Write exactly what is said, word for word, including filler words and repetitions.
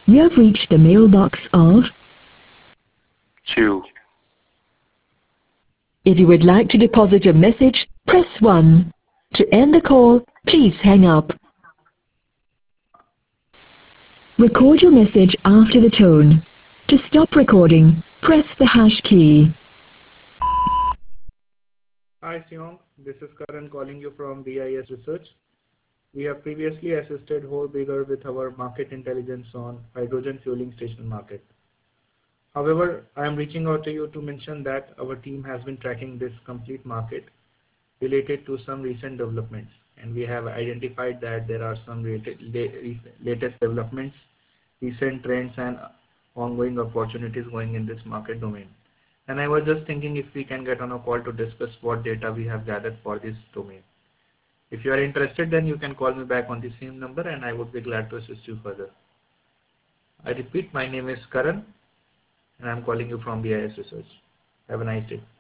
You have reached the mailbox of... two. If you would like to deposit a message, press one. To end the call, please hang up. Record your message after the tone. To stop recording, press the hash key. Hi Sion, this is Karan calling you from B I S Research. We have previously assisted Horebigger with our market intelligence on hydrogen fueling station market. However, I am reaching out to you to mention that our team has been tracking this complete market related to some recent developments, and we have identified that there are some latest developments, recent trends and ongoing opportunities going in this market domain. And I was just thinking if we can get on a call to discuss what data we have gathered for this domain. If you are interested, then you can call me back on the same number and I would be glad to assist you further. I repeat, my name is Karan and I am calling you from B I S Research. Have a nice day.